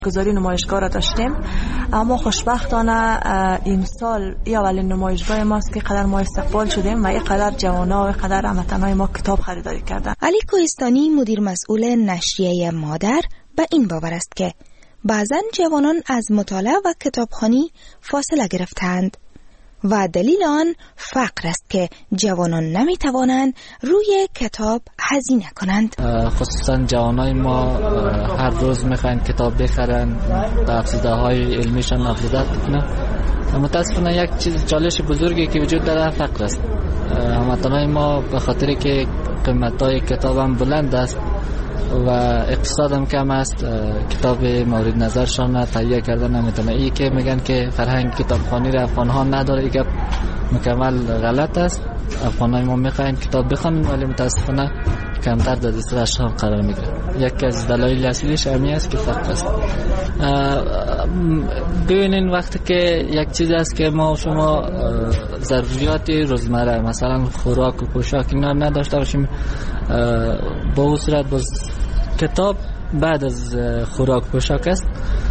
گذاری نمایشگاه را داشتیم، اما خوشبختانه این سال اولین نمایشگاه ماست که قدر ما استقبال شدیم و اینقدر جوانا و قدر هموطنان ما کتاب خریداری کردن. علی کوهستانی مدیر مسئول نشریه مادر به این باور است که بعضا جوانان از مطالعه و کتابخوانی فاصله گرفتند و دلیل آن فقر است که جوانان نمیتوانند روی کتاب هزینه کنند. خصوصا جوانای ما هر روز میخواین کتاب بخرن، به افزوده‌های علمیشان افزوده کنن. متاسفانه یک چیز چالش بزرگی که وجود داره فقر است. هموطنای ما به خاطر که قیمت‌های کتاب هم بلند است و اقتصاد هم کم است، کتاب مورد نظرشان تهیه کردن نمیتونه. این که میگن که فرهنگ کتابخوانی را افغان‌ها نداره، این مکمل غلط است. افغانای ما میخواین کتاب بخونن ولی متاسفانه کمتر در دسترسشان قرار میگیره. یکی از دلایل اصلیش همین است که فقر است. ببینین وقتی که یک چیز است که ما شما ضروریات روزمره مثلا خوراک و پوشاک اینا نداشته باشیم، با اون صورت باز کتاب بعد از خوراک پوشاک است.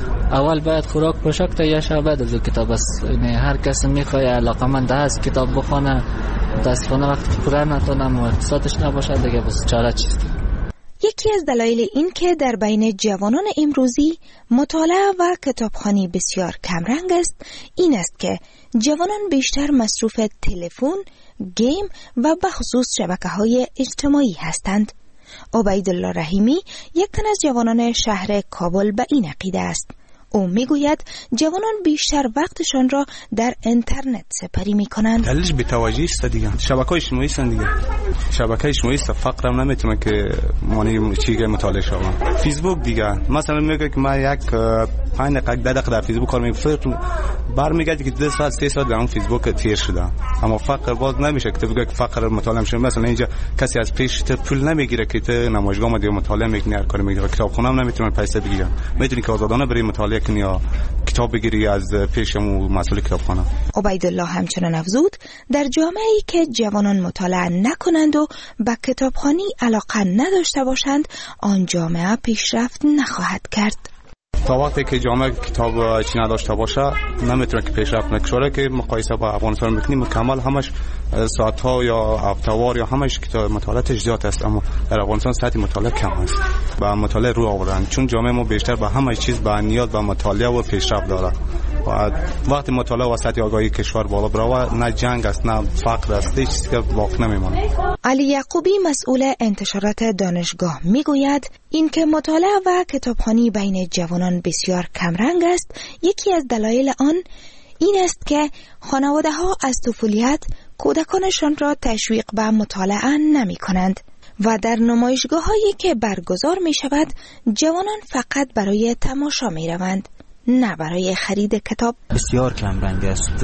اول باید خوراک پوشاک تهیه شود، بعد از کتاب است. یعنی هر کس میخواد علاقمند است کتاب بخونه، متاسفانه وقتی که پول نتونم و اقتصادش نباشه دیگه بس چاره چیست. یکی از دلایل این که در بین جوانان امروزی مطالعه و کتابخوانی بسیار کمرنگ است این است که جوانان بیشتر مصروف تلفن، گیم و به خصوص شبکه‌های اجتماعی هستند. عبیدالله رحیمی یک تن از جوانان شهر کابل به این عقیده است. او میگوید جوانان بیشتر وقتشان را در اینترنت سپری میکنند. دلیلش بی‌توجهی است دیگه. شبکه‌های اجتماعی است دیگه. شبکه اجتماعی است، فقر هم نمیتونه که معنی چیزی مطالعه شوم. فیسبوک دیگه مثلا میگه که ما یک 5 دقیقه در فیسبوک کار میکنم، برمیگردی که 2 ساعت 3 ساعت در اون فیسبوک تیر شده. اما فقر باز نمیشه که بگه فقر مطالعه میشه. مثلا اینجا کسی از پیش پول نمیگیره که تو نمایشگاه ما مطالعه میکنی، هر کاری میگیره. کتابخونه هم نمیتونه پیسه بگیره. میتونی که آزادانه بری مطالعه کنی یا کتاب بگیری از پیشمو مسئول کتابخانه. عبیدالله همچنان افزود در جامعه‌ای که جوانان مطالعه نکنند و به کتابخوانی علاقه نداشته باشند، آن جامعه پیشرفت نخواهد کرد. تا وقتی که جامعه کتاب چی نداشته باشه نمیتونه که پیشرفت نکنه. که مقایسه با افغانستان میکنیم مکمل همش ساعت‌ها یا هفته‌وار یا همش کتاب مطالعه زیاد است، اما در افغانستان سطح مطالعه کم است. با مطالعه رو آوردن چون جامعه ما بیشتر به همه چیز به نیاز به مطالعه و پیشرفت داره. و وقتی مطالعه و سطح آگاهی کشور بالا بره نه جنگ است نه فقر است، هیچ چیزی که باقی نمیمونه. علی یعقوبی مسئول انتشارات دانشگاه میگوید اینکه مطالعه و کتابخوانی بین جوانان بسیار کمرنگ است، یکی از دلایل آن این است که خانواده‌ها از طفولیت کودکانشان را تشویق به مطالعه نمی کنند و در نمایشگاه‌هایی که برگزار می شود جوانان فقط برای تماشا می روند، نه برای خرید کتاب. بسیار کم رنگ است.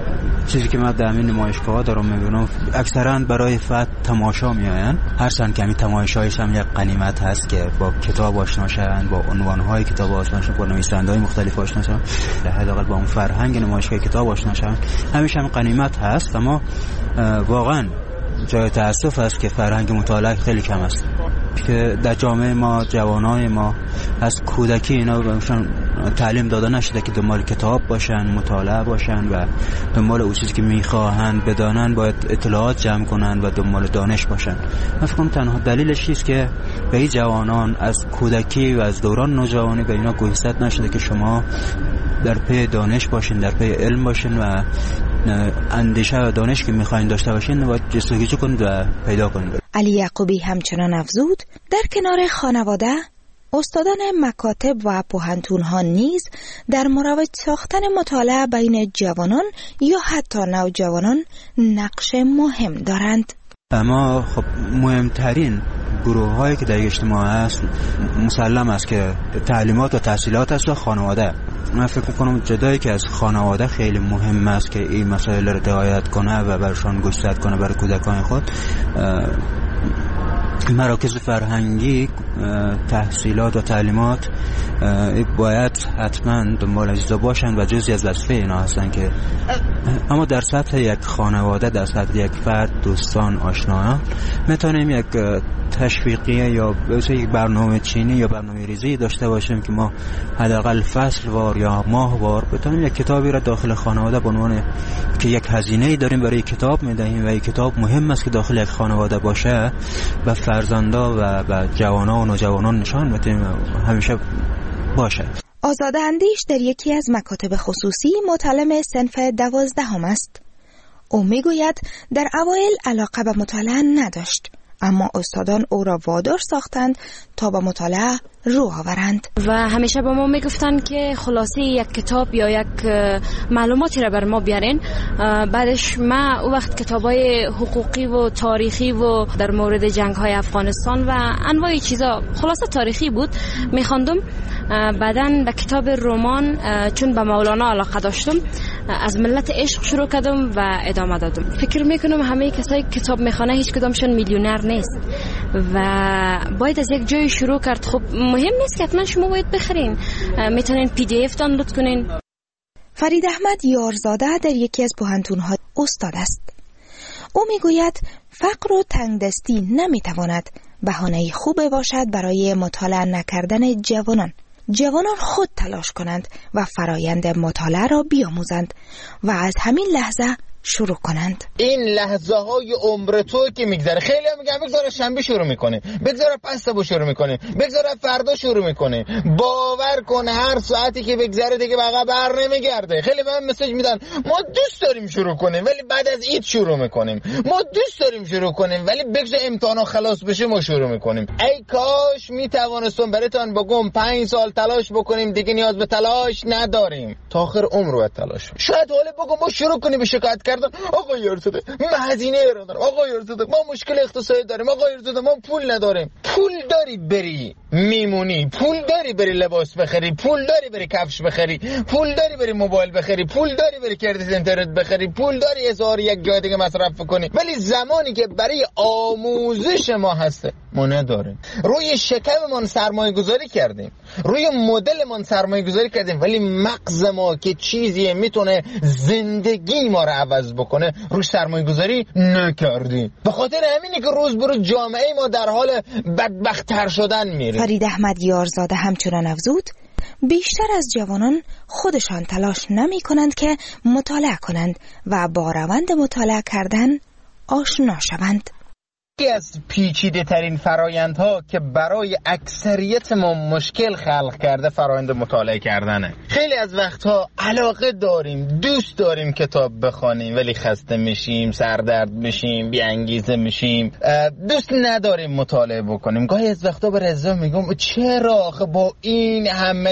چیزی که من در این نمایشگاه دارم میبینم اکثرا برای فقط تماشا میآیند. هر سن کمی تماشایش هم یک غنیمت هست که با کتاب آشنا شوند، با عنوان‌های کتاب آشنا شوند، با نویسنده‌های مختلف آشنا شوند، حداقل با اون فرهنگ نمایشگاه کتاب آشنا شوند. همیشه هم غنیمت هست، اما واقعا جای تأسف است که فرهنگ مطالعه خیلی کم است. که در جامعه ما جوانای ما از کودکی اینا بهشون تعلیم داده نشده که دنبال کتاب باشن، مطالعه باشن و دنبال اون چیزی که میخواهند بدانن باید اطلاعات جمع کنن و دنبال دانش باشن. من فکر کنم تنها دلیلش چیست که به این جوانان از کودکی و از دوران نوجوانی به اینا گوشزد نشده که شما در پی دانش باشین، در پی علم باشین و اندیشه و دانش که میخواین داشته باشین باید جستجو کنید و پیدا کنید. علی یعقوبی همچنان افزود در کنار خانواده استادان مکاتب و پوهنتون‌ها نیز در مروج ساختن مطالعه بین جوانان یا حتی نوجوانان نقش مهم دارند. اما خب مهمترین گروه هایی که در اجتماع هست مسلم است که تعلیمات و تحصیلات است و خانواده. من فکر میکنم جدایی که از خانواده خیلی مهم است که این مسائل را رعایت کنه و برشان گوشزد کنه برای کودکان خود. مراکز فرهنگی تحصیلات و تعلیمات باید حتما دنبال اجزا باشند و جزئی از وظیفه اینا هستند که اما در سطح یک خانواده، در سطح یک فرد، دوستان، آشنایان میتونیم یک تشویقیه یا یک برنامه چینی یا برنامه ریزی داشته باشیم که ما حداقل فصل وار یا ماه وار بتونیم یک کتابی را داخل خانواده به عنوان که یک هزینه‌ای داریم برای کتاب میدهیم و این کتاب مهم است که داخل یک خانواده باشه و فرزندا و جوانان و نوجوانان نشان بدیم همیشه باشه. آزاده اندیش در یکی از مکاتب خصوصی متعلم صنف 12 است. او میگوید در اوایل علاقه به مطالعه نداشت، اما استادان او را وادار ساختند تا به مطالعه رو آورند و همیشه به ما میگفتن که خلاصه یک کتاب یا یک معلوماتی را بر ما بیارین. بعدش ما او وقت کتابای حقوقی و تاریخی و در مورد جنگ‌های افغانستان و انواع چیزا خلاصه تاریخی بود میخواندم. بعدن به کتاب رمان چون به مولانا علاقه داشتم از ملت عشق شروع کردم و ادامه دادم. فکر میکنم همه کسایی که کتاب میخوانه هیچ کدامشون میلیونر نیست و باید از یک جای شروع کرد. خب مهم نیست که حتما شما باید بخرین، میتونین PDF دانلود کنین. فرید احمد یارزاده در یکی از پوهنتون‌ها استاد است. او میگوید فقر و تنگدستی نمیتواند بهانه خوبی باشد برای مطالعه نکردن جوانان. جوانان خود تلاش کنند و فرایند مطالعه را بیاموزند و از همین لحظه شروع کنند. این لحظه های عمر تو که میگذره، خیلی هم میگن بگذاره شنبه شروع میکنه، بگذاره پس صبح شروع میکنه، بگذاره فردا شروع میکنه. باور کن هر ساعتی که بگذره دیگه بقیه بر نمیگرده. خیلی به من مسیج میدن ما دوست داریم شروع کنیم ولی بعد از عید شروع میکنیم، ما دوست داریم شروع کنیم ولی بگذار امتحانا خلاص بشه ما شروع میکنیم. ای کاش میتوانستم براتون بگم 5 سال تلاش بکنیم دیگه نیاز به تلاش نداریم، تا آخر عمر رو تلاش. شاید حالا بگم ما شروع کنیم به شکایت کردن، آقا یارزاده من هزینه دارم، آقا یارزاده ما مشکل اقتصادی داریم، آقا یارزاده ما پول نداریم. پول داری بری میمونی، پول داری بری لباس بخری، پول داری بری کفش بخری، پول داری بری موبایل بخری، پول داری بری کردیت اینترنت بخری، پول داری هزار یک جای دیگه مصرف کنی. ولی زمانی که برای آموزش ما هسته ما نداریم. روی شکممون سرمایه گذاری کردیم، روی مدلمون سرمایه گذاری کردیم، ولی مغز ما که چیزی میتونه زندگی ما رو عوض بکنه روش سرمایه گذاری نکردیم. به خاطر همینه که روز به روز جامعه ما در حال بدبخت‌تر شدن میره. فرید احمد یارزاده همچنان افزود بیشتر از جوانان خودشان تلاش نمی کنند که مطالعه کنند و با روند مطالعه کردن آشنا شوند. یکی از پیچیده ترین فرایندها که برای اکثریت ما مشکل خلق کرده فرایند مطالعه کردنه. خیلی از وقتها علاقه داریم، دوست داریم کتاب بخوانیم ولی خسته میشیم، سردرد میشیم، بی انگیزه میشیم، دوست نداریم مطالعه بکنیم. گاهی از وقتا به رضا میگم چرا آخه با این همه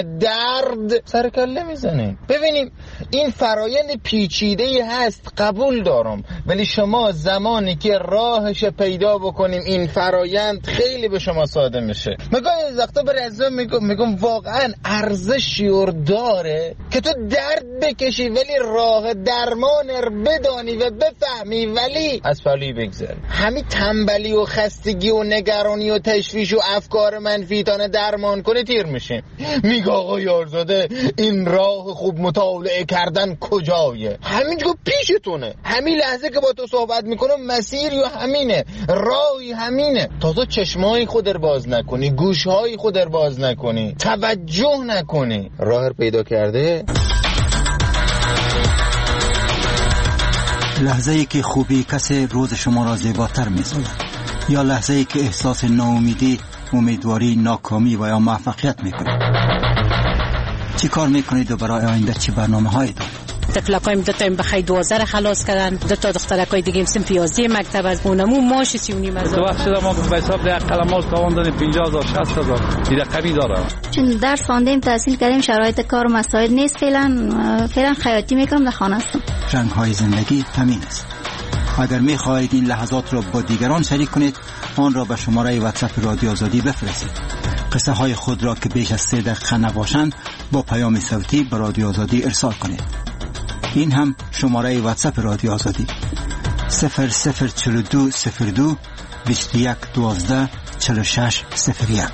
درد سر کله میزنیم؟ ببینیم این فرایند پیچیده هست، قبول دارم، ولی شما زمانی که راهش پیدا بکنیم این فرایند خیلی به شما ساده میشه. مگاهی از وقتا به رضا میگم واقعا ارزشی داره که تو درد بکشی ولی راه درمان بدانی و بفهمی ولی از پلوی بگذاری. همین تنبلی و خستگی و نگرانی و تشویش و افکار منفی تانه درمان کنه تیر میشه. میگه آقا یارزاده این راه خوب مطالعه کردن کجایه؟ همینجا پیشتونه، همین لحظه که با تو صحبت میکنم مسیر یا همینه، راهی همینه. تازه چشمای خود رو باز نکنی، گوشهای خود رو باز نکنی، توجه نکنی، راه رو پیدا کرده. لحظه ای که خوبی کسی روز شما را زیباتر می‌سازد یا لحظه ای که احساس ناامیدی، امیدواری، ناکامی و یا موفقیت میکنید. چی کار میکنید و برای آینده چی برنامه‌هایی دارید؟ تفلقایم دو تا بخای 12 خلاص کردن، دو تا دخترکای دیگه هم سنف 11 مکتب از اونمو ماش 39 هزار. تو وقت ما به حساب ده قلماس تاوان دادیم 50000 60000 دیگه رقمی داره. چون درس خواندیم تحصیل کردیم شرایط کار و مسائل نیست، فعلا خیاطی میکنم در خانه هستم. رنگ‌های زندگی همین است. اگر می‌خواهید این لحظات را با دیگران شریک کنید آن را به شماره واتساپ رادیو آزادی بفرستید. قصه های خود را که بیش از 3 دقیقه نباشند با پیام صوتی به رادیو آزادی ارسال کنید. این هم شماره واتساپ رادیو آزادی 0042 02 21 12 46 01.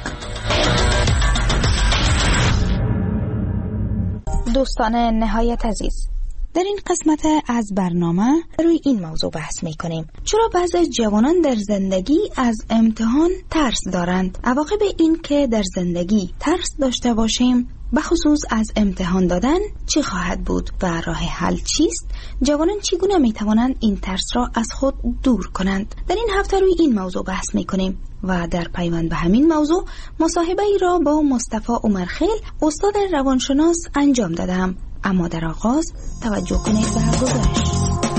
دوستان نهایت عزیز، در این قسمت از برنامه روی این موضوع بحث میکنیم. چرا بعضی جوانان در زندگی از امتحان ترس دارند؟ عواقب این که در زندگی ترس داشته باشیم بخصوص از امتحان دادن چی خواهد بود و راه حل چیست؟ جوانان چگونه میتوانند این ترس را از خود دور کنند؟ در این هفته روی این موضوع بحث میکنیم و در پیوند به همین موضوع مصاحبه ای را با مصطفی عمرخیل استاد روانشناس انجام دادم. اما در آغاز توجه کنید به گزارش.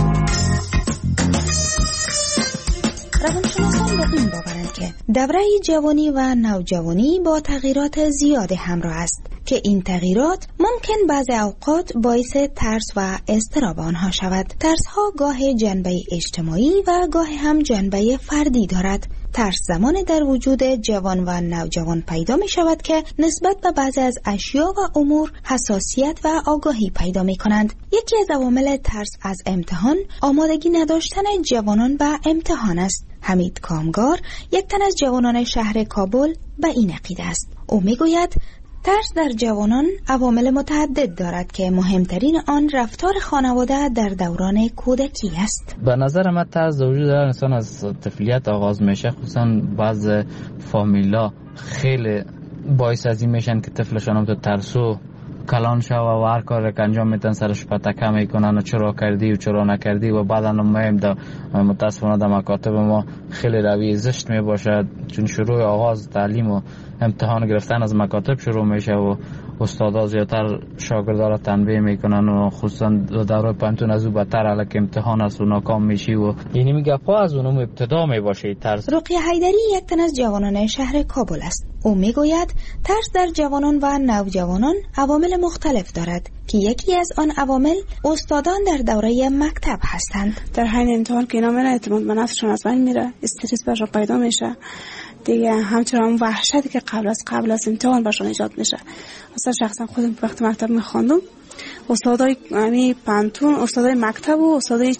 روانشناسان با این باورند که دوره جوانی و نوجوانی با تغییرات زیاد همراه است که این تغییرات ممکن بعضی اوقات باعث ترس و اضطراب آنها شود. ترس ها گاه جنبه اجتماعی و گاه هم جنبه فردی دارد. ترس زمان در وجود جوان و نوجوان پیدا می شود که نسبت به بعضی از اشیا و امور حساسیت و آگاهی پیدا می کنند. یکی از عوامل ترس از امتحان آمادگی نداشتن جوانان به امتحان است. حمید کامگار، یک تن از جوانان شهر کابل، به این عقیده است. او می گوید ترس در جوانان عوامل متعدد دارد که مهمترین آن رفتار خانواده در دوران کودکی است. به نظر من ترس در وجود هر انسان از طفولیت آغاز میشه. خصوصا بعض فامیلا خیلی باعث از این میشن که طفلشان هم تو ترسو کلان شو و هر کار که انجام میدن سرش پتکه میکنن و چرا کردی و چرا نکردی و بعدا مهم در متاسفانه در مکاتب ما خیلی روی زشت میباشد، چون شروع آغاز تعلیم و امتحان گرفتن از مکاتب شروع میشه و استادا زیادتر شاگردا را تنبیه میکنن و خصوصا دوره پانتون از او بدتر الک امتحان است و ناکام میشی و یعنی میگه پا از اونم ابتدا میباشه ترس. رقیه حیدری یک تن از جوانان شهر کابل است. او میگوید ترس در جوانان و نوجوانان عوامل مختلف دارد که یکی از آن عوامل استادان در دوره مکتب هستند. در حین امتحان که اینا میره اعتماد به نفسشون از بین میره، استرس برشون پیدا میشه دیگه، همچنان وحشتی که قبل از امتحان برشون ایجاد میشه. مثلا شخصا خودم وقتی مکتب میخواندم استادای یعنی پانتون، استادای مکتب و استادای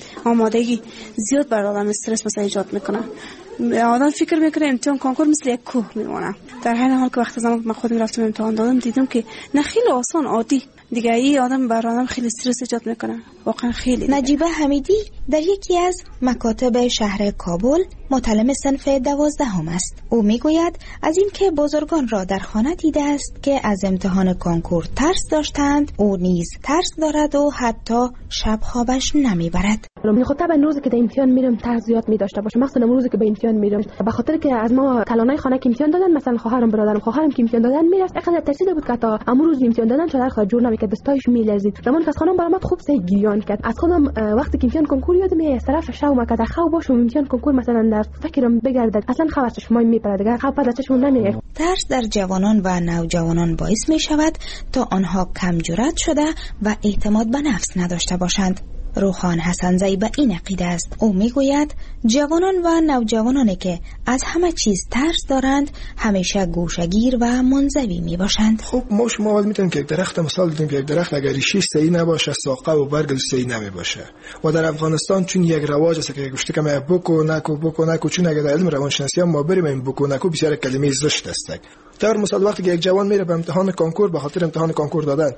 آمادگی زیاد بر آدم استرس مثلا ایجاد میکنه. آدم فکر میکنه امتحان کنکور مثل یک کوه میمونه، در حین حال که وقتی زمان من خودم رفتم امتحان دادم دیدم که نه خیلی آسان عادی دیگه، این آدم بر آدم خیلی استرس ایجاد میکنه واقعا خیلی. نجیبه حمیدی در یکی از مکاتب شهر کابل متعلم صنف 12 است. او میگوید از این که بزرگان را در خانه دیده است که از امتحان کنکور ترس داشتند، او نیز ترس دارد و حتی شب خوابش نمیبرد. خب طبعا روزی که در امتحان میرم ترس زیاد می داشته باشه، مثلا روزی که به امتحان میرم به خاطر که از ما کلانای خانه که امتحان دادن، مثلا خواهرم برادرم خواهرم که امتحان دادن میرفت اینقدر ترسیده بود که تا امروز امتحان دادن چادر خود جور نمیکرد، دستایش میلرزید. زمان که خانم برام خوب سه گریان کرد. از خودم وقتی که امتحان کنکور یادم از طرف شوم که در خواب باشم امتحان کنکور مثلا در فکرم بگردد اصلا خبرش شما میپره دیگه، خواب بعد چشمون نمیاد. ترس در جوانان و نوجوانان باعث می شود تا آنها کم جرأت شده و اعتماد به نفس نداشته باشند. روحان حسنزی به این عقیده است. او میگوید جوانان و نوجوانانی که از همه چیز ترس دارند همیشه گوشه‌گیر و منزوی میباشند. خب ما شما میتونیم که یک درخت مثال بزنیم که یک درخت اگر ریشش صحیح نباشه ساقه و برگ صحیح نمیباشه. و در افغانستان چون یک رواج است که گفته که ما بکو نکو چون اگر در علم روانشناسی ما بریم این بکو نکو بسیار کلمه زشت است. در مثال وقتی که یک جوان میره به امتحان کنکور به خاطر امتحان کنکور دادن،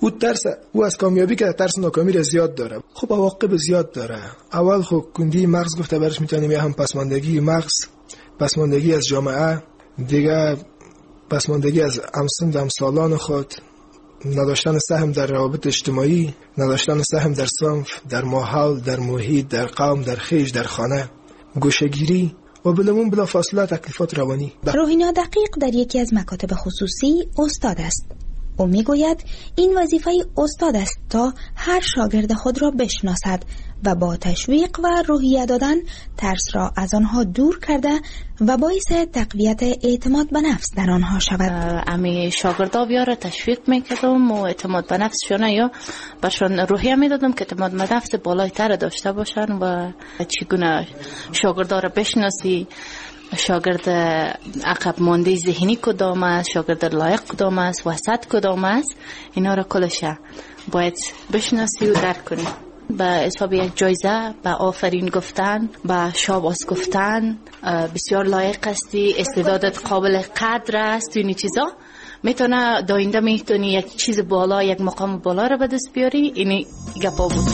او از کامیابی که ترس ناکامی را زیاد داره. خب عواقب زیاد داره. اول خب کندی مغز گفته برش میتونیم یا هم پسماندگی مغز، پسماندگی از جامعه، دیگه پسماندگی از همسالان خود، نداشتن سهم در روابط اجتماعی، نداشتن سهم در صنف، در ماحول، در محیط، در قوم، در خیش، در خانه، گوشه‌گیری و بلا فاصله تکلیفات روانی. روحینا دقیق در یکی از مکاتب خصوصی استاد است. او میگوید این وظیفه استاد است تا هر شاگرد خود را بشناسد و با تشویق و روحیه دادن ترس را از آنها دور کرده و باعث تقویت اعتماد به نفس در آنها شود. امی شاگردا بیاره تشویق میکردم و اعتماد به نفسشون یا برشون روحیه میدادم که اعتماد به نفس بالاتر داشته باشن و چگونه شاگردا را بشناسی، شاگرد عقب مانده ذهنی کدام است، شاگرد لایق کدام است، وسط کدام است، اینا را کلش باید بشناسی و درک کنی. به حساب یک جایزه، به آفرین گفتن، به شاباس گفتن، بسیار لایق هستی، استعدادت قابل قدر است، اینی چیزا میتونه داینده میتونی یک چیز بالا، یک مقام بالا رو به دست بیاری. اینی گپا بود.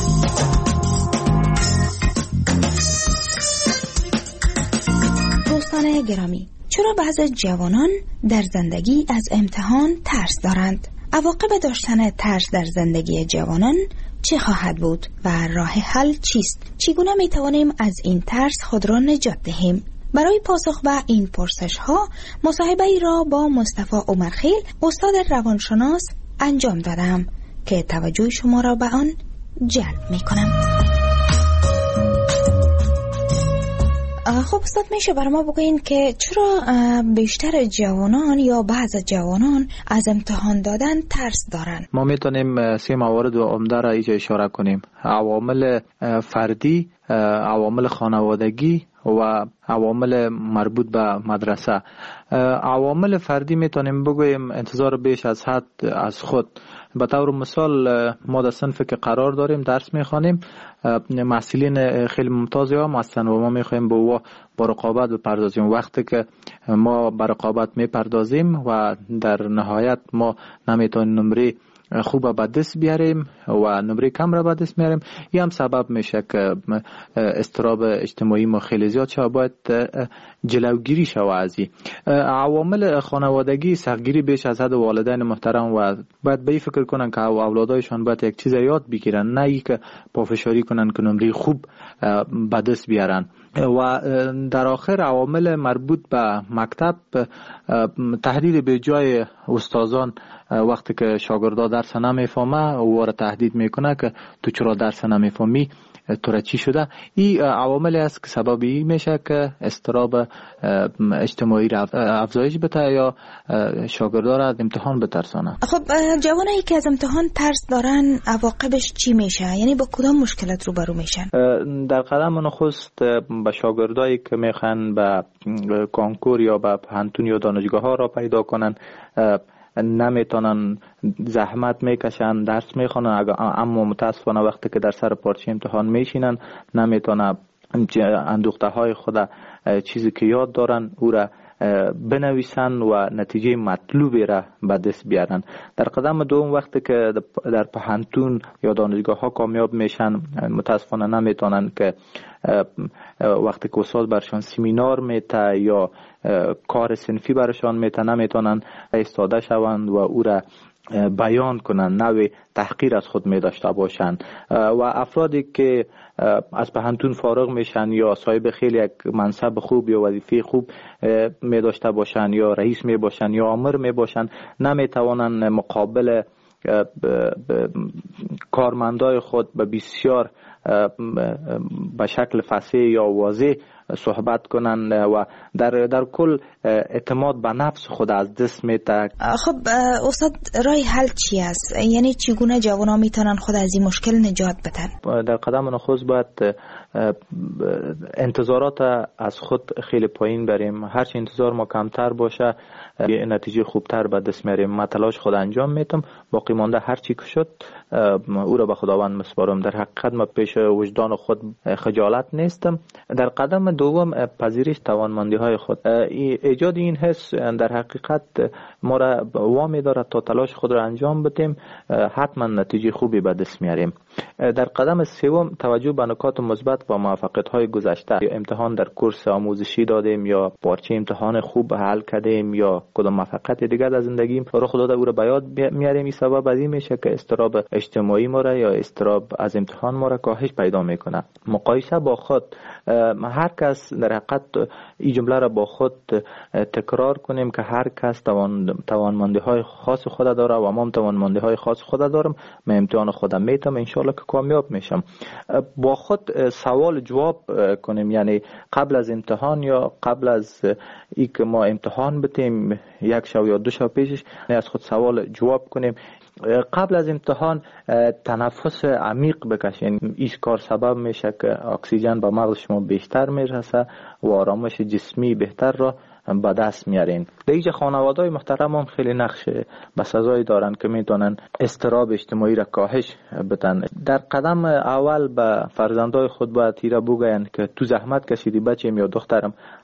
دوستان گرامی، چرا بعضی جوانان در زندگی از امتحان ترس دارند؟ عواقب داشتن ترس در زندگی جوانان چه خواهد بود و راه حل چیست؟ چگونه می توانیم از این ترس خود را نجات دهیم؟ برای پاسخ به این پرسش ها مصاحبه ای را با مصطفی عمرخیل، استاد روانشناس انجام دادم که توجه شما را به آن جلب می کنم. خب استاد، میشه برای ما بگوین که چرا بیشتر جوانان یا بعض جوانان از امتحان دادن ترس دارن؟ ما میتونیم 3 موارد عمده را اینجا اشاره کنیم: عوامل فردی، عوامل خانوادگی و عوامل مربوط به مدرسه. عوامل فردی میتونیم بگویم انتظار بیش از حد از خود. به طور مثال ما در صنفی که قرار داریم درس میخوانیم، محصلین خیلی ممتازی هم هستن و ما میخوایم با رقابت بپردازیم. وقتی که ما به رقابت میپردازیم و در نهایت ما نمیتونیم نمره خوب به دست بیاریم و نمره کم را به دست میاریم، این هم سبب میشه که اضطراب اجتماعی ما خیلی زیاد شد. باید جلوگیری شود از این عوامل خانوادگی. سختگیری بیش از حد والدین محترم و باید به این فکر کنن که اولادایشان باید یک چیز یاد بگیرن، نه ای که پافشاری کنن که نمره خوب به دست بیارن. و در آخر عوامل مربوط به مکتب، تهدید به جای استادان وقتی که شاگردا درس نمیفهمه او را تهدید میکنه که تو چرا درس نمیفهمی، تو را چی شده. این عواملی است که سببی میشه که اضطراب اجتماعی را افزایش بده یا شاگردا را از امتحان بترسانه. خب جوانایی که از امتحان ترس دارن عواقبش چی میشه؟ یعنی با کدام مشکلات روبرو میشن؟ در قدم نخست به شاگردایی که میخوان به کنکور یا به پانتون یا دانشگاه ها را پیدا کنن، نمیتونن، زحمت میکشن، درس میخونن، اما متاسفانه وقتی که در سر پارچه امتحان میشینن نمیتونن اندوخته های خود چیزی که یاد دارن او را بنویسن و نتیجه مطلوبی را به دست بیارن. در قدم دوم وقتی که در پانتون یا دانشگاه ها کامیاب میشن، متاسفانه نمیتونن که وقتی که استاد برشان سمینار میته یا کار صنفی برشان میته نمیتونن ایستاده شوند و او را بیان کنن، نوع تحقیر از خود می داشته باشن. و افرادی که از پانتون فارغ میشن یا صاحب خیلی یک منصب خوب یا وظیفه خوب می داشته باشن یا رئیس می باشن یا آمر می باشن، نمی توانن مقابل کارمندای خود به بسیار به شکل فصیح یا واضح صحبت کنن و در کل اعتماد به نفس خود از دست میده. خب استاد، راه حل چی است؟ یعنی چگونه جوان‌ها میتونن خود از این مشکل نجات بدن؟ در قدم نخست باید انتظارات از خود خیلی پایین بریم. هرچی انتظار ما کمتر باشه نتیجه خوبتر به دست میاریم. من تلاش خود انجام میتم، باقی مانده هر چی که شد او را به خداوند مسپارم. در حقیقت ما پیش وجدان خود خجالت نیستم. در قدم دوم پذیرش توانمندی های خود. ایجاد این حس در حقیقت ما را وامی دارد تا تلاش خود را انجام بدیم، حتما نتیجه خوبی به دست میاریم. در قدم سوم توجه به نکات مثبت و موفقیت های گذشته. امتحان در کورس آموزشی دادیم یا پارچه امتحان خوب حل کردیم یا کدام موفقیت دیگر در زندگیم رخ داده او را به یاد میاریم. این سبب از این میشه که اضطراب اجتماعی ما را یا اضطراب از امتحان ما را کاهش پیدا میکنه. مقایسه با خود، هر کس در حقیقت این جمله را با خود تکرار کنیم که هر کس توانمندی های خاص خود داره و ما توانمندی های خاص خود دارم. من امتحان خودم میتم، انشالله که کامیاب میشم. با خود سوال جواب کنیم، یعنی قبل از امتحان یا قبل از ای که ما امتحان بتیم یک شب یا دو شب پیشش از خود سوال جواب کنیم. قبل از امتحان تنفس عمیق بکشین. این کار سبب میشه که اکسیژن به مغز شما بیشتر میرسه و آرامش جسمی بهتر را به دست میارین. در اینجا خانواده‌های محترم هم خیلی نقش بسزایی دارن که میتونن اضطراب اجتماعی را کاهش بدن. در قدم اول به فرزندای خود باید ایرا بگوین که تو زحمت کشیدی بچه‌م یا دخترم،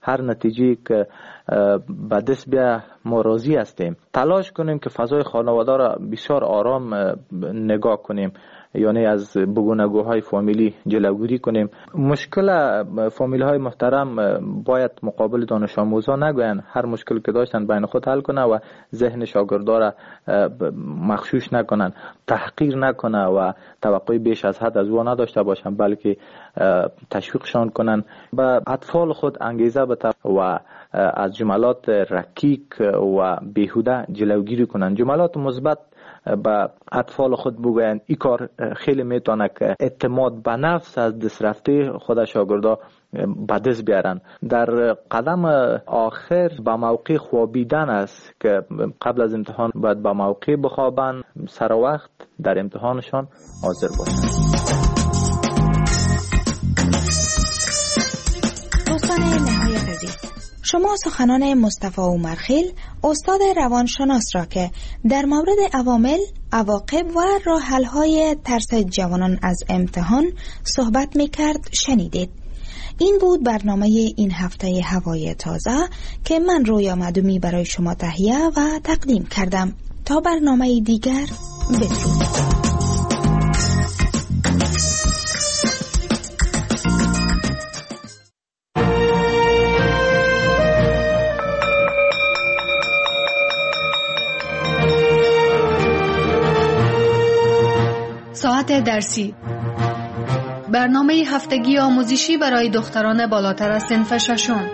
هر نتیجه که به دست بیا ما راضی هستیم. تلاش کنیم که فضای خانواده را بسیار آرام نگاه کنیم، یعنی از بگونگوهای فامیلی جلوگیری کنیم. مشکل فامیلی های محترم باید مقابل دانش آموزا نگوین، هر مشکل که داشتن بین خود حل کنه و ذهن شاگردا را مغشوش نکنن، تحقیر نکنه و توقع بیش از حد از او نداشته باشن، بلکه تشویقشان کنن، به اطفال خود انگیزه بده و از جملات رکیک و بیهوده جلوگیری کنن. جملات مثبت به اطفال خود بگوین. این کار خیلی میتونه که اعتماد به نفس از دست رفته خود شاگردا به دست بیارن. در قدم آخر به موقع خوابیدن است که قبل از امتحان باید به موقع بخوابن، سر وقت در امتحانشان حاضر باشن. دوستان نهایی عزیز، شما سخنان مصطفی عمرخیل استاد روانشناس را که در مورد عوامل، عواقب و راه حل‌های ترس جوانان از امتحان صحبت می‌کرد شنیدید. این بود برنامه این هفته هوای تازه که من رویا مدومی برای شما تهیه و تقدیم کردم. تا برنامه دیگر، بدرود. ساعت درسی، برنامه هفتگی آموزشی برای دختران بالاتر از صنف ششم.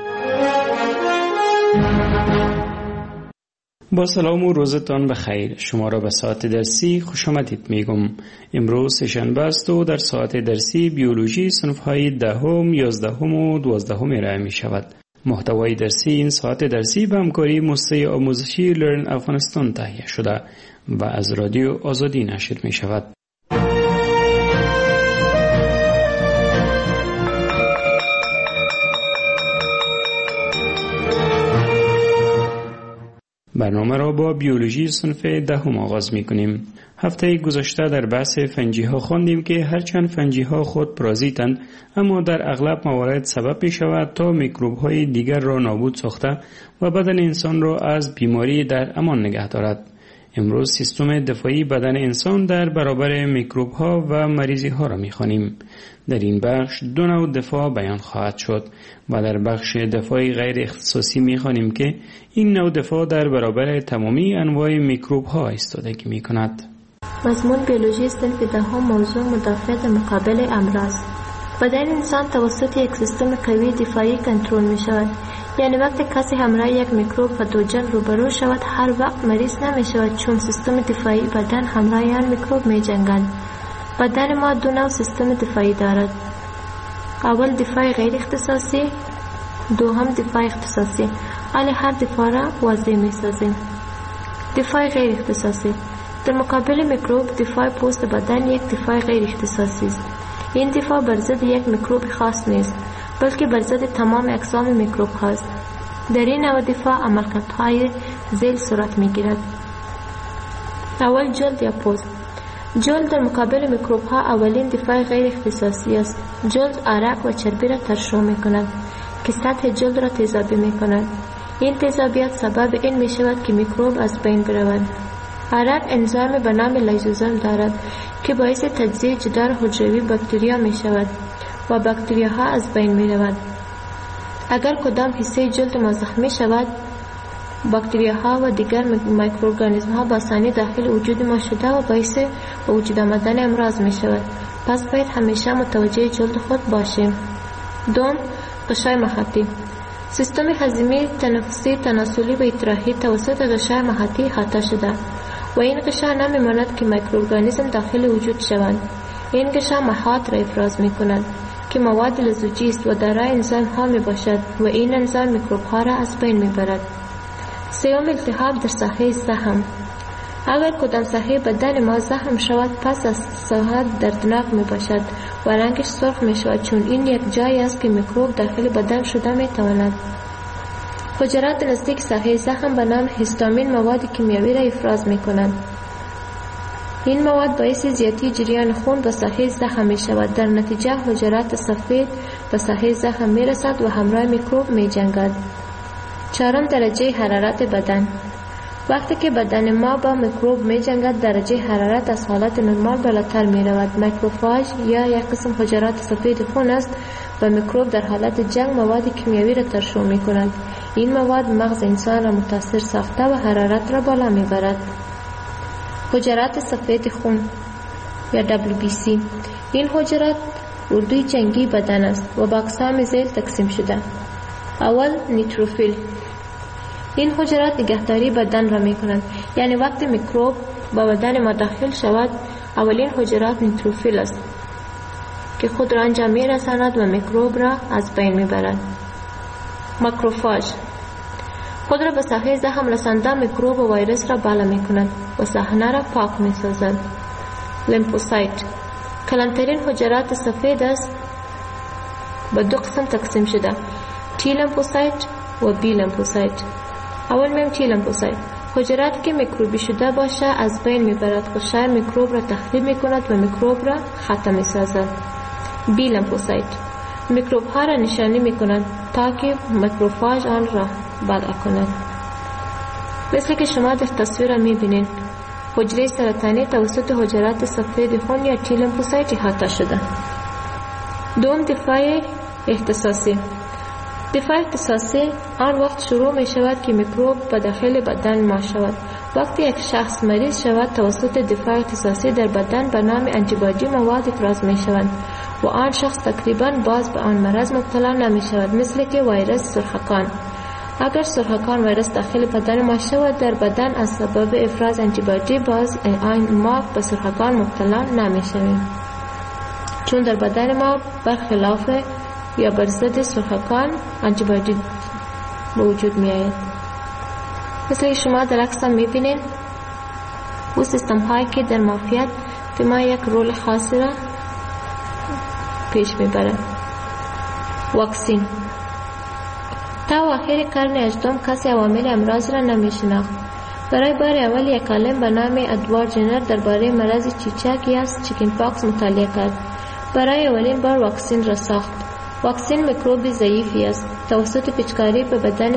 با سلام و روزتان بخیر. شما را به ساعت درسی خوش آمدید میگم. امروز سه‌شنبه است و در ساعت درسی بیولوژی صنف‌های 10م، 11م و 12م ارائه می شود. محتوای درسی این ساعت درسی به همکاری مؤسسه آموزشی لرن افغانستان تهیه شده و از رادیو آزادی نشر می شود. برنامه را با بیولوژی صنف 10 آغاز می کنیم. هفته گذشته در بحث فنجی ها خواندیم که هرچند فنجی ها خود پارازیتند، اما در اغلب موارد سبب می شود تا میکروب های دیگر را نابود ساخته و بدن انسان را از بیماری در امان نگه دارد. امروز سیستم دفاعی بدن انسان در برابر میکروب ها و مریضی ها را می خوانیم. در این بخش 2 نوع دفاع بیان خواهد شد و در بخش دفاعی غیر اختصاصی می خوانیم که این نوع دفاع در برابر تمامی انواع میکروب ها ایستادگی می کند. مضمون بیولوژی صنف 10 موضوع مدافعت مقابل امراض. بدن انسان توسط یک سیستم قوی دفاعی کنترل می شود. یعنی وقتی کسی همراه یک میکروب پاتوژن روبرو شود، هر وقت مریض نمی شود، چون سیستم دفاعی بدن همراه آن میکروب می جنگد. بدن ما 2 نوع سیستم دفاعی دارد. اول دفاع غیر اختصاصی، دوم دفاع اختصاصی. حالا هر دفاع را واضح می سازیم. دفاع غیر اختصاصی در مقابل میکروب، دفاع پوست بدن یک دفاع غیر اختصاصی است. این دفاع بر ضد یک میکروب خاص نیست، بلکه بر ضد تمام اقسام میکروب هاست. در این نوع دفاع عملکردهای ذیل صورت میگیرد. اول جلد یا پوست. جلد در مقابل میکروب ها اولین دفاع غیر اختصاصی است. جلد عرق و چربی را ترشح می کند که سطح جلد را تیزابی می کند. این تیزابیت سبب این می شود که میکروب از بین برود. عرق انزیم به نام لیزوزوم دارد که باعث تجزیه جدار حجروی باکتریا می شود و باکتریاها از بین می رود. اگر کدام حصه جلد ما زخمی شود، باکتریاها و دیگر میکروارگانیسم ها با آسانی داخل وجود ما شده و باعث به وجود آمدن امراض می شود. پس باید همیشه متوجه جلد خود باشیم. دوم، غشای محیطی. سیستم هضمی، تنفسی، تناسلی و ادراحی توسط غشای محیطی احاطه شده و این غشا نمی‌ماند که میکروارگانیسم داخل وجود شوند. این غشا محیط را افراز می‌کند که مواد لزوجی است و دارای انزیم ها میباشد و این انزیم میکروب ها را از بین میبرد. سوم، التهاب در ساحه زخم. اگر کدام ساحه بدن ما زخم شود، پس از ساحه دردناک میباشد و رنگش سرخ میشود، چون این یک جایی است که میکروب داخل بدن شده میتواند. حجرات نزدیک ساحه زخم به نام هیستامین مواد کیمیایی را افراز میکنند. این مواد باعث زیادی جریان خون به ساحه زخم می شود. در نتیجه حجرات سفید به ساحه زخم می رسد و همراه میکروب می جنگد. چهارم، درجه حرارت بدن. وقتی که بدن ما با میکروب می جنگد، درجه حرارت از حالت نرمال بالاتر می رود. ماکروفاژ یا یک قسم حجرات سفید خون است و میکروب در حالت جنگ مواد کیمیایی را ترشح می کند. این مواد مغز انسان را متاثر ساخته و حرارت را بالا می برد. حجرات سفید خون یا WBC. این حجرات اردوی جنگی بدن است و به اقسام ذیل تقسیم شده. اول، نیتروفیل. این حجرات نگهداری بدن را می کنند، یعنی وقتی میکروب با بدن ما داخل شود، اولین حجرات نیتروفیل است که خود را انجام می رساند و میکروب را از بین می برد. ماکروفاژ خود را به ساحه زخم رسانده میکروب و ویروس را بالا می کند و صحنه را پاک می سازد. لیمفوسایت کلانترین حجرات سفید است، به دو قسم تقسیم شده، تی لیمفوسایت و بی لیمفوسایت. اول میم تی لیمفوسایت، حجراتی که میکروبی شده باشه از بین میبرد، قشر میکروب را تخریب میکند و میکروب را ختم میسازد. بی لیمفوسایت میکروب ها را نشانی میکند تا که ماکروفاژ آن را بلع کند. مثل که شما در تصویر میبینید، حجره سرطانی توسط حجرات سفید خون یا تی لیمفوسایت احاطه شده. دوم، دفاع اختصاصی. دفاع اختصاصی آن وقت شروع می شود که میکروب به داخل بدن ما شود. وقتی یک شخص مریض شود، توسط دفاع اختصاصی در بدن به نام آنتیبادی مواد افراز می شوند و آن شخص تقریبا باز به آن مرض مبتلا نمی شود، مثل که ویروس سرخکان. اگر سرخکان ویروس داخل بدن ما شود در بدن، از سبب افراز آنتیبادی باز ما به سرخکان مبتلا نمی شویم، چون در بدن ما برخلاف یا بر ضد سرخکان آنتیبادی به وجود می آید. مثل که شما در عکس می بینید، او سیستم هایی که در معافیت به ما یک رول خاصی را پیش می برد. واکسین. تا آخر قرن 18 کسی عوامل امراض را نمی شناخت. برای بار اول یک عالم به نام ادوارد جنر درباره مرض چیچک یا چیکن پاکس مطالعه کرد. برای اولین بار واکسین را ساخت. واکسین میکروب ضعیفی است. توسط پیچکاری به بدن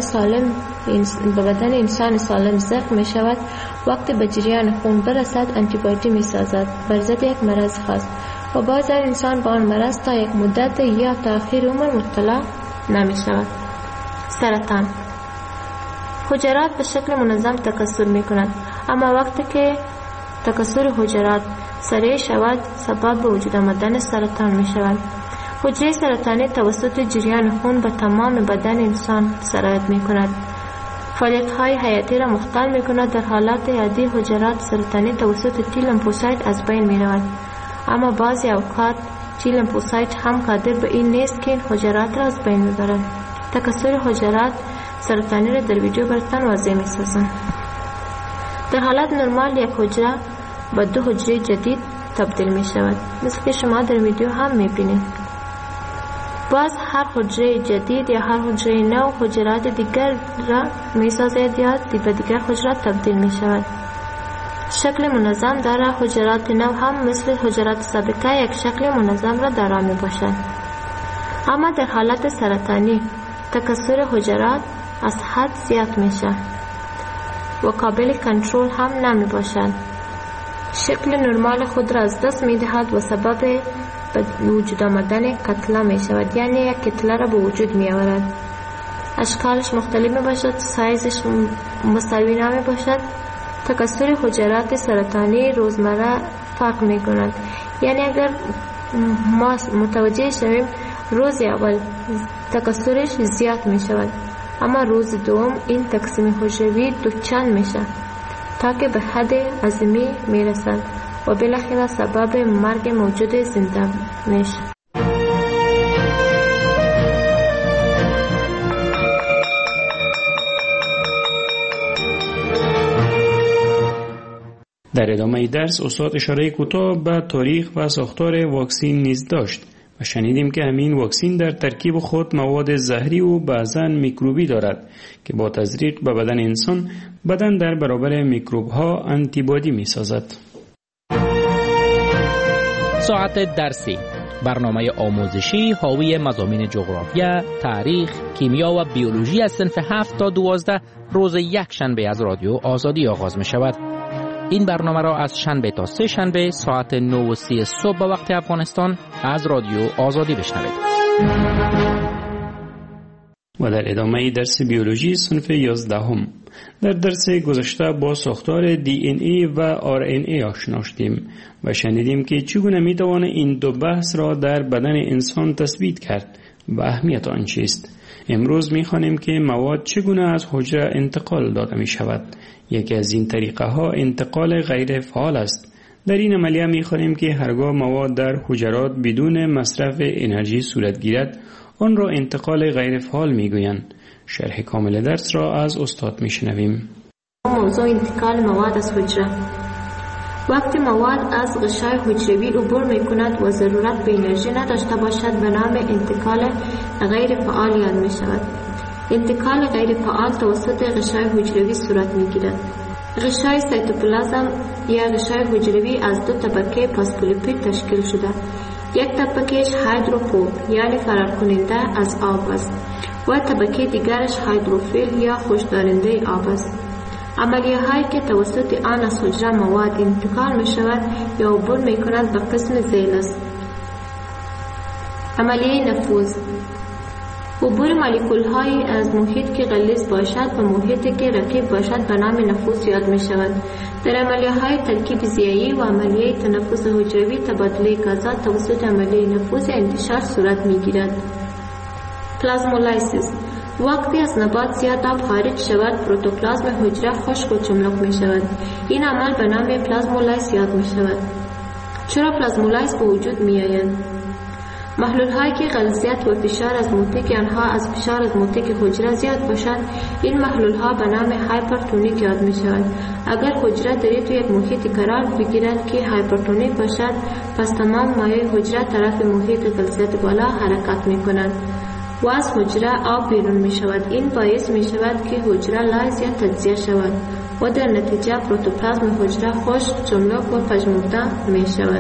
انسان سالم زخم می شود. وقتی به جریان خون برسد، آنتیبادی می سازد بر ضد یک مرض خاص و باز انسان با آن مرض تا یک مدت یا تا آخر عمر مبتلا نمی شود. سرطان. حجرات به شکل منظم تکثر می کنند، اما وقتی که تکثر حجرات سریع شود، سبب به وجود آمدن سرطان می شود. حجره سرطانی توسط جریان خون به تمام بدن انسان سرایت می کند. فعالیت های حیاتی را مختل می کند. در حالات عادی حجرات سرطانی توسط تی لیمفوسایت از بین می رود، اما بعضی اوقات تی لیمفوسایت هم قادر به این نیست که این حجرات را از بین می برد. تکثر حجرات سرطانی را در ویدیو براتان واضح می سازم. در حالت نرمال یک حجره با دو حجره جدید تبدیل می شود، مثل که شما در ویدیو هم می بینید. باز هر حجره جدید یا هر حجره نو حجرات دیگر را می سازد یا به دیگر حجرات تبدیل می شود. شکل منظم داره. حجرات نو هم مثل حجرات سابقه یک شکل منظم را دارا می باشد. اما در حالت سرطانی تکثر حجرات از حد زیاد می شود و قابل کنترل هم نمی باشد. شکل نرمال خود را از دست می دهد و سبب به وجود آمدن کتله می شود، یعنی یک کتله را به وجود می آورد. اشکالش مختلف می باشد، سایزش مساوی نمی باشد. تکثر حجرات سرطانی روزمره فرق می کند، یعنی اگر ما متوجه شویم روز اول تکثرش زیاد می شود، اما روز دوم این تقسیم حجروی دوچند می شود تا که به حد عظیمی می رسد و بالاخره سبب مرگ موجود زنده می شود. در ادامه درس استاد اشاره کوتاه به تاریخ و ساختار واکسین نیز داشت و شنیدیم که همین واکسین در ترکیب خود مواد زهری و بعضاً میکروبی دارد که با تزریق به بدن انسان بدن در برابر میکروب ها آنتیبادی می سازد. ساعت درسی برنامه آموزشی حاوی مضامین جغرافیا، تاریخ، کیمیا و بیولوژی از صنف 7 تا 12 روز یک شنبه از رادیو آزادی آغاز می شود. این برنامه را از شنبه تا سه شنبه ساعت 9:30 صبح به وقت افغانستان از رادیو آزادی بشنوید. و در ادامه درس بیولوژی صنف 11 در درس گذشته با ساختار DNA و RNA آشنا شدیم و شنیدیم که چگونه میتوان این دو بحث را در بدن انسان تثبیت کرد و اهمیت آن چیست. امروز میخوانیم که مواد چگونه از حجره انتقال داده می شود. یکی از این طریقه ها انتقال غیر فعال است. در این عملیه میخوانیم که هرگاه مواد در حجرات بدون مصرف انرژی صورت گیرد آن را انتقال غیر فعال میگویند. شرح کامل درس را از استاد میشنویم. موضوع انتقال مواد از حجره. وقتی مواد از غشای حجروی عبور میکند و ضرورت به انرژی نداشته باشد به نام انتقال غیر فعال یاد میشود. انتقال غیر فعال توسط غشای حجروی صورت میگیرد. غشای سایتوپلازم یا غشای حجروی از دو طبقه فسفولیپید تشکیل شده. یک طبقهش هیدروفوب یعنی فرار کننده از آب است و طبقه دیگرش هیدروفیل یا خوشدارنده آب است. عملیه هایی که توسط آن از حجره مواد انتقال می شود یا عبور می کند به قسم ذیل است. عملیه نفوذ عبور مولکول های از محیط که غلیظ باشد و محیطی که رقیق باشد به نام نفوذ یاد می شود. در عملیه های ترکیب ضیایی و عملیه تنفس حجروی تبادله غازات توسط عملیه نفوذ انتشار صورت می گیرد. پلازمولایسیس وقتی از نبات زیاد آب خارج شود پروتوپلازم حجره خشک و چملق می شود. این عمل به نام پلازمولایس یاد می شود. چرا پلازمولایس به وجود می آیند؟ محلول هایی که غلیظیت و فشار از محیط آنها از فشار از محیط حجره زیاد باشد این محلول ها به نام هایپرتونیک یاد می شود. اگر حجره در یک محیط قرار بگیرد که هایپرتونیک باشد پس تمام مایع حجره طرف محیط غلیظیت بالا حرکت می کنند و از حجره آب بیرون می شود. این باعث می شود که حجره لایز یا تجزیه شود و در نتیجه پروتوپلازم حجره خشک، چملق و پژمرده می شود.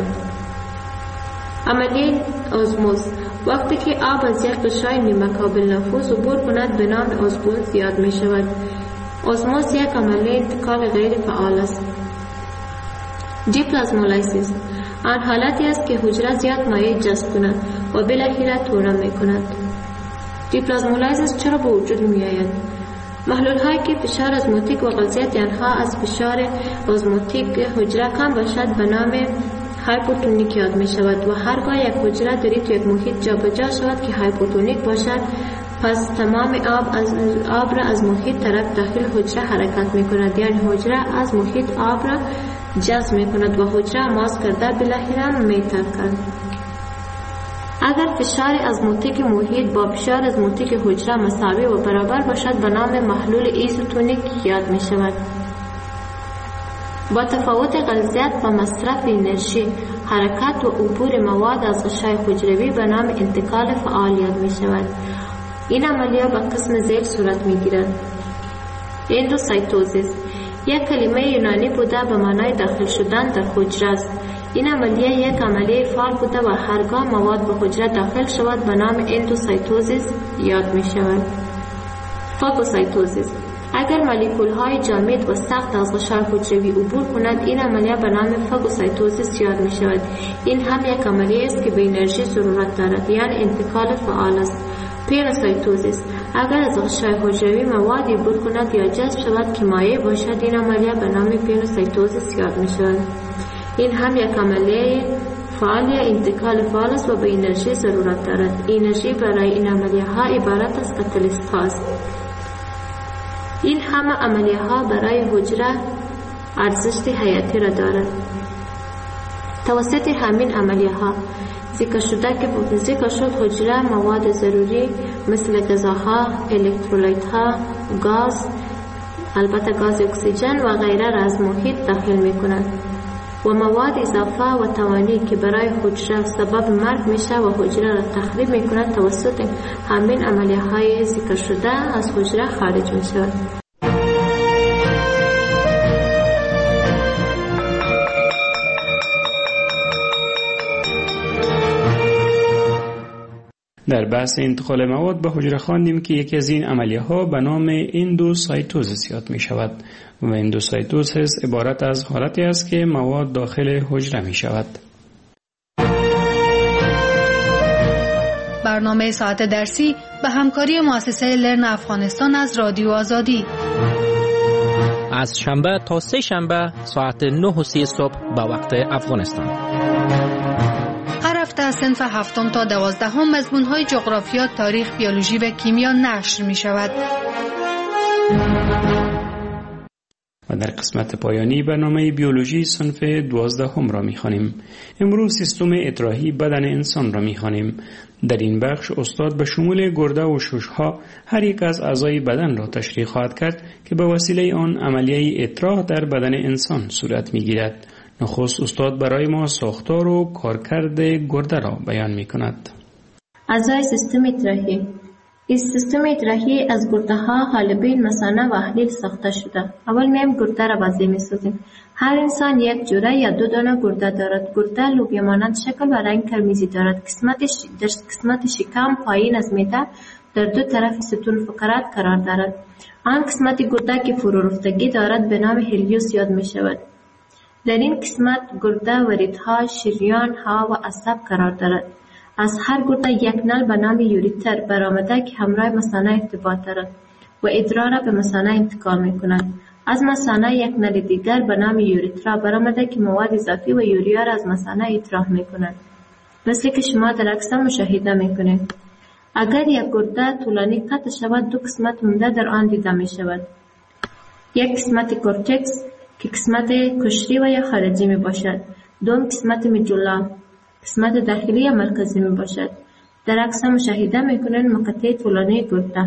عملیه ازموز وقتی که آب از یک غشای نیمه قابل نفوذ عبور کند به نام ازموز یاد می شود. ازموز یک عملیه انتقال غیر فعال است. دیپلازمولایسیس آن حالتی است که حجره زیاد مایع جذب کند و بالاخره تورم می کند. دیپلازمولایسیس چرا به وجود می آید؟ محلول هایی که فشار ازموتیک و غلیظیت آنها از فشار ازموتیک حجره کم باشد به نام هایپوتونیک یاد می شود و هرگاه یک حجره در یک محیط جابجا شود که هایپوتونیک باشد پس تمام آب را از محیط طرف داخل حجره حرکت می کند یعنی حجره از محیط آب را جذب می کند و حجره ماس کرده بالاخره می ترکد. اگر فشار ازموتیک محیط با فشار ازموتیک حجره مساوی و برابر باشد به نام محلول ایزوتونیک یاد می شود. با تفاوت غلیظیت و مصرف انرژی حرکت و عبور مواد از غشای حجروی به نام انتقال فعال یاد می شود. این عملیه به قسم ذیل صورت می گیرد. اندوسایتوزیس یک کلمه یونانی بوده به معنای داخل شدن در حجره است. این عملیه یک عملیه فعال بوده و هرگاه مواد به حجره داخل شود به نام اندوسایتوزیس یاد می شود. فاگوسایتوزیس اگر مولکول های جامد و سخت از غشای حجروی عبور کند این عملیه به نام فاگوسایتوزیس یاد می شود. این هم یک عملیه است که به انرژی ضرورت دارد یعنی انتقال فعال است. پینوسایتوزیس اگر از غشای حجروی موادی عبور کند یا جذب شود که مایع باشد این عملیه به نام پینوسایتوزیس یاد می شود. این هم یک عملیه فعال یا انتقال فعال است و به انرژی ضرورت دارد. انرژی برای این عملیه ها عبارت از کاتالیست هاست. این همه عملیه ها برای حجره ارزش حیاتی را دارد. توسط همین عملیه ها ذکر شده که ذکر شد حجره مواد ضروری مثل غذاها، الکترولایت ها، گاز، البته گاز اکسیژن و غیره را از محیط داخل می کند و مواد اضافه و توانی که برای حجره سبب مرگ میشه و حجره را تخریب می کند توسط همین عملیه های ذکر شده از حجره خارج می شود. در بحث انتقال مواد به حجره خواندیم که یکی از این عملیه ها به نام اندوسایتوزیس یاد می شود و اندوسایتوزیس عبارت از حالتی است که مواد داخل حجره می شود. برنامه ساعت درسی به همکاری مؤسسه لرن افغانستان از رادیو آزادی از شنبه تا سه شنبه ساعت 9:30 صبح به وقت افغانستان. هر هفته از صنف 7 تا 12 مضمون‌های جغرافیا، تاریخ، بیولوژی و کیمیا نشر می شود. و در قسمت پایانی برنامه بیولوژی صنف 12 را می‌خوانیم. امروز سیستم اطراحی بدن انسان را می‌خوانیم. در این بخش استاد به شمول گرده و شش‌ها هر یک از اعضای بدن را تشریح خواهد کرد که به وسیله آن عملیه اطراح در بدن انسان صورت می‌گیرد. نخست استاد برای ما ساختار و کارکرد گرده را بیان می‌کند. اعضای سیستم اطراحی. این سیستم اطراحی از گرده ها، حالبین، مثانه و احلیل ساخته شده. اول میم گرده را وضعی می سازیم. هر انسان یک جوره یا دو دانه گرده دارد. گرده لوبیا مانند شکل و رنگ قرمزی دارد. در قسمت شکم پایین از معده در دو طرف ستون فقرات قرار دارد. آن قسمت گرده که فرو رفتگی دارد به نام هلیوس یاد می شود. در این قسمت گرده وریدها، شریان ها و عصب قرار دارد. از هر گرده یک نل به نام یوریتر برآمده که همراه مثانه ارتباط دارد و ادرار را به مثانه انتقال می کند. از مثانه یک نل دیگر به نام یوریترا برآمده که مواد اضافی و یوریا را از مثانه اطراح می کند. مثل که شما در عکس مشاهده می کنید. اگر یک گرده طولانی قطع شود، دو قسمت مونده در آن دیده می شود. یک قسمت کورتکس که قسمت کشری و یا خارجی می باشد. دوم قسمت میجولا قسمت داخلی یا مرکزی می باشد. در عکس مشاهده می کنید مقطع طولانی گرده.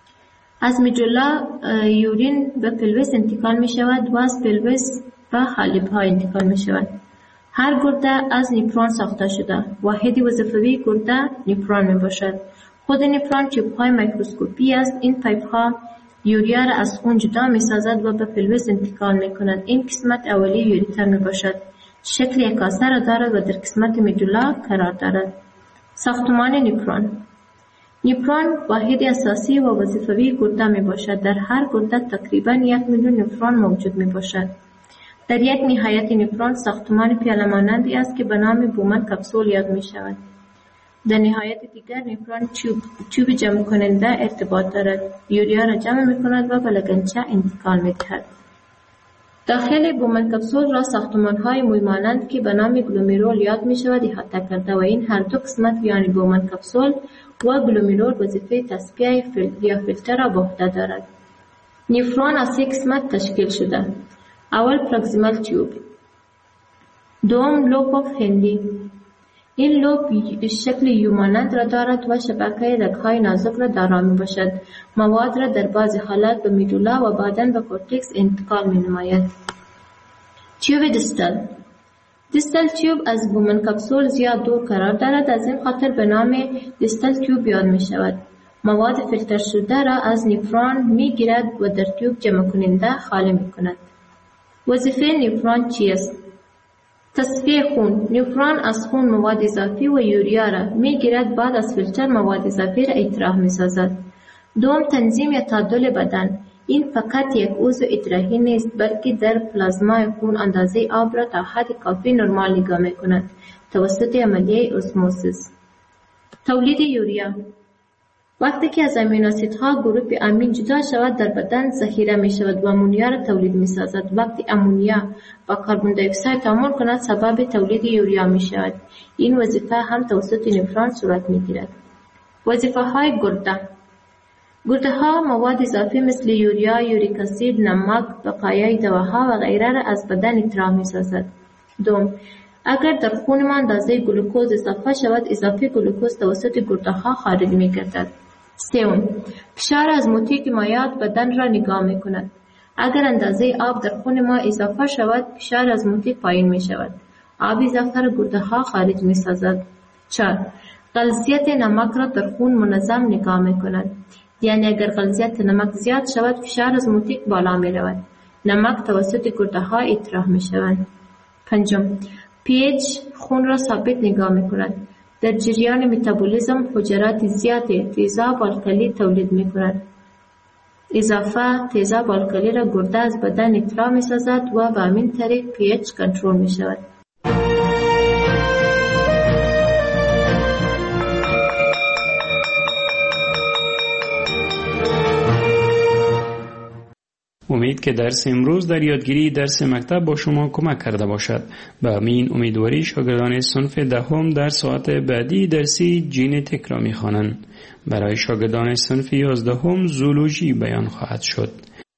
از میجولا یورین به پلویس انتقال می شود و از پلویس به حالب ها انتقال می شود. هر گرده از نیپرون ساخته شده. واحد وظیفوی گرده نیپرون می باشد. خود نیپرون چوب های میکروسکوپی است. این پایپ ها یوریا را از خون جدا می سازد و به پلویس انتقال می کند. این قسمت اولی یوریتر می باشد. شکل یک کاسه را دارد و در قسمت میدولا قرار دارد. ساختمان نیپرون. نیپرون واحد اساسی و وظیفوی گرده می باشد. در هر گرده تقریبا 1 میلیون نفرون موجود می باشد. در یک نهایت نیپرون ساختمان پیاله مانندی است که به نام بومن کپسول یاد می شود. در نهایت دیگر نیپرون چوب جمع کننده ارتباط دارد. یوریا را جمع می کند و به لگنچه انتقال می دهد. داخل بومن کپسول را ساختمان‌های موی مانند که به نام گلومیرول یاد می شود احاطه کرده و این هر دو قسمت یعنی بومن کپسول و گلومیرول وظیفه تصفیه یا فیلتر را به عهده دارد. نیفرون از 3 قسمت تشکیل شده. اول پروکسیمال تیوب، دوم لوب آف هندی. این لوب شکل یو مانند را دارد و شبکه رگ‌های نازک را دارا می باشد. مواد را در بعضی حالات به میدولا و بعداً به کورتکس انتقال می نماید. تیوب دیستال. دیستال تیوب از بومن کپسول زیاد دور قرار دارد، از این خاطر به نام دیستال تیوب یاد می شود. مواد فیلتر شده را از نیفرون می گیرد و در تیوب جمع کننده خالی می کند. وظیفه نیفرون چیست؟ تصفیه خون. نیفرون از خون مواد اضافی و یوریا را می گیرد، بعد از فیلتر مواد اضافی را اطراح می سازد. دوم تنظیم یا تعادل بدن. این فقط یک عضو اطراحی نیست بلکه در پلازمای خون اندازه آب را تا حد کافی نرمال نگاه می کند توسط عملیه اسموسیس. تولید یوریا. وقتی که از امینو اسیدها گروه امین جدا شود در بدن ذخیره می شود و امونیا را تولید می سازد. وقتی امونیا با کربن دی اکساید تعامل کند سبب تولید یوریا می شود. این وظیفه هم توسط نیفرون صورت می گیرد. وظیفه های گرده. گرده ها مواد اضافی مثل یوریا، یوریک اسید، نمک، بقایای دواها و غیره را از بدن اطراح می سازد. دوم، اگر در خون ما اندازه گلوکوز اضافه شود، اضافه گلوکوز توسط گرده ها خارج می گردد. سوم، فشار ازموتیک مایعات بدن را نگاه می کند. اگر اندازه آب در خون ما اضافه شود، فشار ازموتیک پایین می شود. آب اضافه را گرده ها خارج می سازد. 4. غلیظیت نمک را در خون منظم نگاه می کند. یعنی اگر غلیظیت نمک زیاد شود، فشار ازموتیک بالا می رود. نمک توسط گرده ها اطراح می شود. 5. pH خون را ثابت نگاه می کند. در جریان متابولیسم حجرات زیادی تیزاب الکلی تولید می کند. اضافه تیزاب الکلی را گرده از بدن اطلاع می سازد و به همین طریق pH کنترل می شود. امید که درس امروز در یادگیری درس مکتب با شما کمک کرده باشد. به همین امیدواری شاگردان صنف دهم در ساعت بعدی درسی ژنتیک را می‌خوانند. برای شاگردان صنف 11 زولوژی بیان خواهد شد.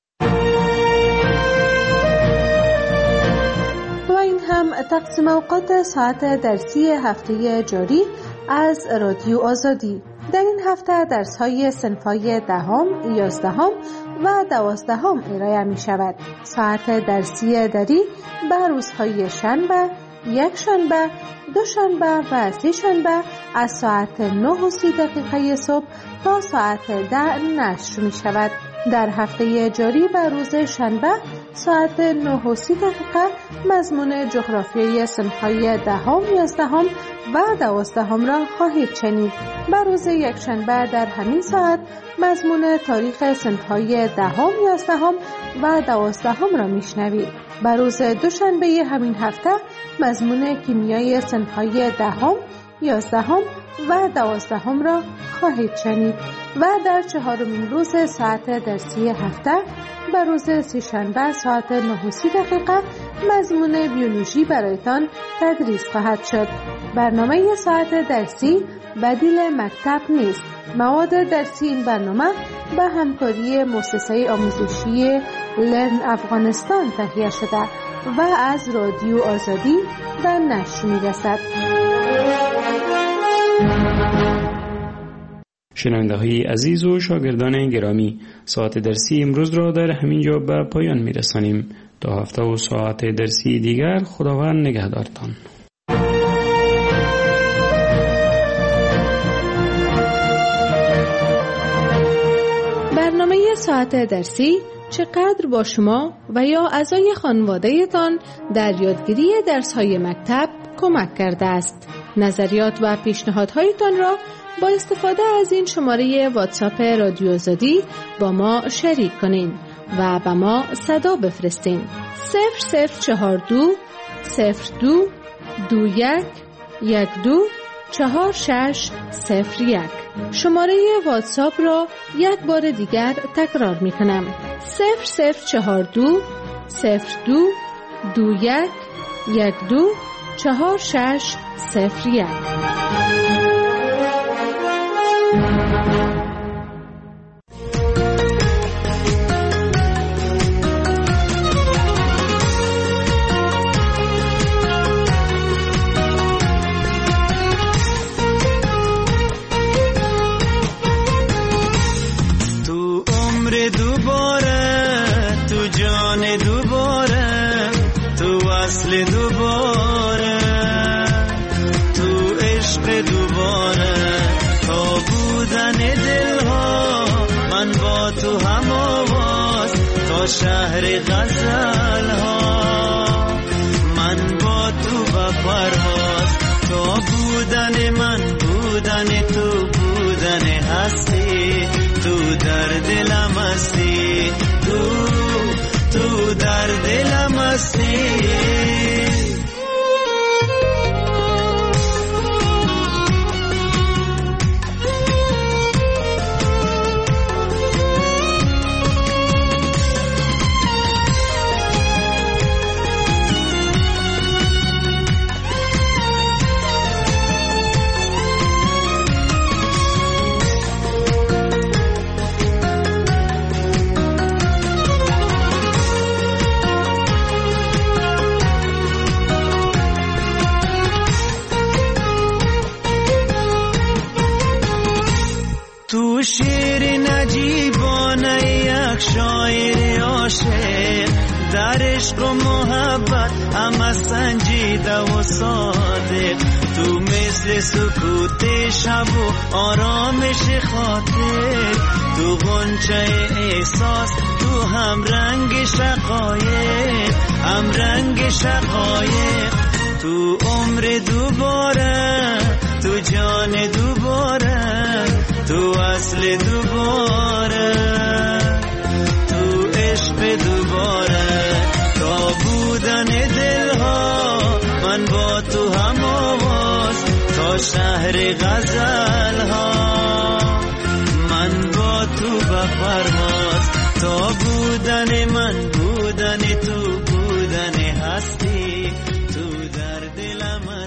و این هم تقسیم اوقات ساعت درسی هفته جاری از رادیو آزادی. در این هفته درس‌های صنف‌های 10، 11 و 12 ارائه می‌شود. ساعت درسی دری به روزهای شنبه، یک شنبه، دو شنبه و سه شنبه از ساعت 9:30 صبح تا ساعت 10 نشر می‌شود. در هفته جاری به روز شنبه ساعت 9:30 مضمون جغرافیای صنف‌های 10، 11 و 12 را خواهید شنید. به روز یکشنبه در همین ساعت مضمون تاریخ صنف‌های 10، 11 و 12 را میشنوید. به روز دوشنبه همین هفته مضمون کیمیای صنف‌های 10، 11 و 12 را خواهید شنید و در چهارمین روز ساعت درسی هفته به روز سه‌شنبه ساعت 9:30 مضمون بیولوژی برایتان تدریس خواهد شد. برنامه ساعت درسی بدیل مکتب نیست. مواد درسی این برنامه به همکاری مؤسسه آموزشی لرن افغانستان تهیه شده و از رادیو آزادی در نشر می‌رسد. شنونده‌های عزیز و شاگردان گرامی، ساعت درسی امروز را در همین جا به پایان می‌رسانیم. تا هفته و ساعت درسی دیگر خداوند نگهدارتان. برنامه ساعت درسی چقدر با شما و یا اعضای خانواده‌تان در یادگیری درس‌های مکتب کمک کرده است؟ نظریات و پیشنهادهایتان را با استفاده از این شماره واتساپ رادیو آزادی با ما شریک کنین و به ما صدا بفرستین. 0042 02 21 12 4601. شماره واتساپ را یک بار دیگر تکرار می کنم. 0042 02 21 12 4601. شهر غزل ها من با تو و پرواز، تو بودن من بودن تو بودن هستی، تو در دلم هستی، تو در دلم هستی. تو شیر نجیبانه یک شاعر عاشق، در عشق و محبت همه سنجیده و صادق، تو مثل سکوت شب و آرامش خاطر، تو غنچه احساس، تو هم رنگ شقایق، هم رنگ شقایق، تو عمر دوباره، تو فصل دوباره، تو عشق دوباره، تا بودن دلها من با تو هم آواز، تا شهر غزل ها من با تو بپرواز، تا بودن من بودن تو